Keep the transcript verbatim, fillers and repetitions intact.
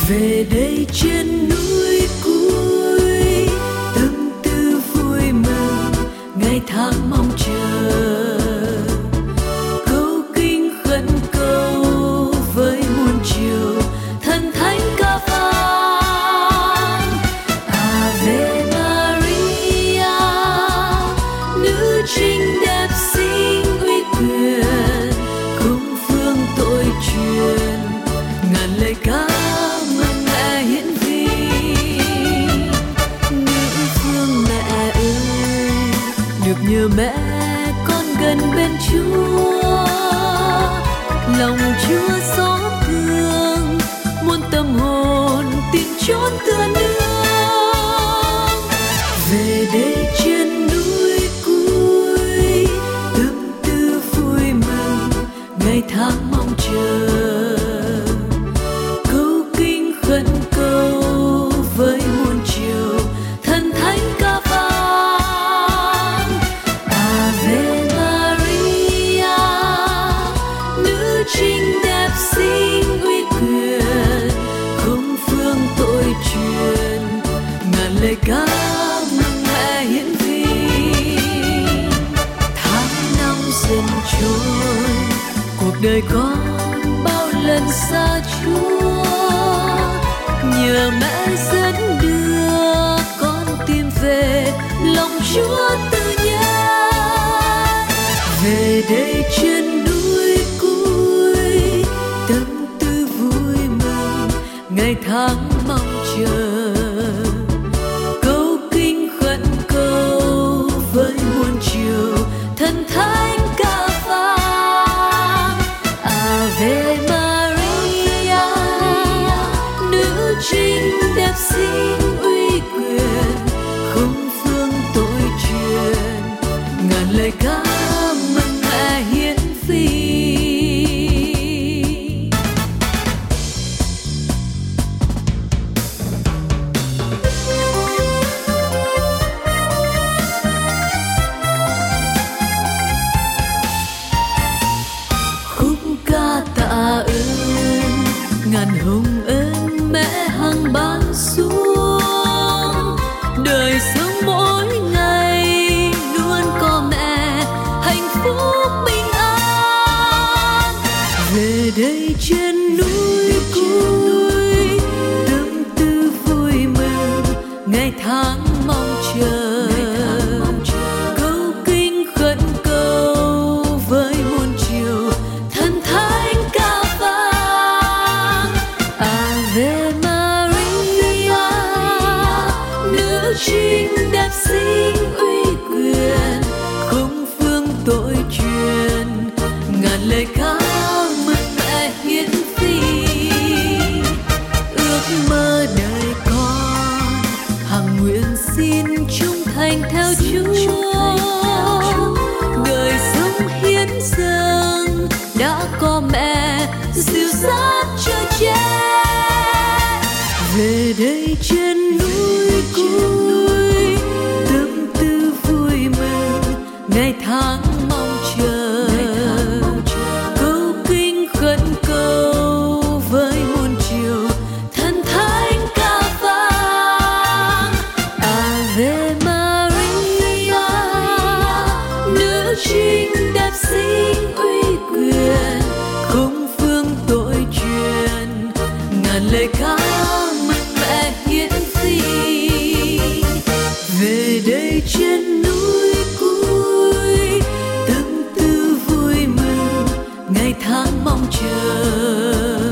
về đây trên núi cuối, tâm tư vui mừng ngày tháng mong chờ. Câu kinh khẩn cầu với muôn chiều, thần thánh ca vang. Ave Maria, nữ trinh đẹp xinh uy quyền, cung phương tội truyền ngàn lời ca mừng mẹ hiển vi. Nữ phương mẹ ơi, được nhờ mẹ con gần bên Chúa, lòng Chúa xót thương muôn tâm hồn tìm chốn tựa nương. Về đây trên núi cuối, tâm tư vui mừng ngày tháng mong chờ. Câu kinh khẩn cầu với muôn chiều, thần thánh ca vang. Ave Maria, nữ trinh đẹp xinh uy quyền, không phương tội truyền ngàn lời ca mừng mẹ hiển vi. Tháng năm dần trôi, cuộc đời con bao lần xa Chúa, nhờ mẹ dẫn đưa con tìm về lòng Chúa tự nhiên. Về đây trên núi cuối, tâm tư vui mừng ngày tháng mong chờ. Câu kinh khẩn cầu với muôn chiều, thần thánh ca vang. Ave Maria, nữ trinh đẹp xinh uy quyền, không phương tội truyền ngàn lời ca mừng mẹ hiển vi. Khúc ca tạ ơn ngàn hồng ơn mẹ hằng ban xuống, đời sống mỗi ngày luôn có mẹ hạnh phúc bình an. Về đây trên núi cuối, tâm tư vui mừng ngày tháng mong chờ. Câu kinh khẩn cầu với muôn chiều, thần thánh ca vang. Ave Maria, nữ trinh đẹp xinh uy quyền, không phương tội truyền ngàn lời ca mừng mẹ hiển vi. Ước mơ đời con hằng nguyện xin trung thành theo Chúa, đời sống hiến dâng đã có mẹ dìu dắt cho che. Về đây trên núi cuối, tâm tư vui mừng ngày tháng mong chờ. Câu kinh khẩn cầu với muôn chiều, thần thánh ca vang. Ave Maria, nữ trinh đẹp xinh uy quyền, không phương tội truyền ngàn lời ca mừng mẹ hiển vi. Về đây trên núi cuối, tâm tư vui mừng ngày tháng mong chờ.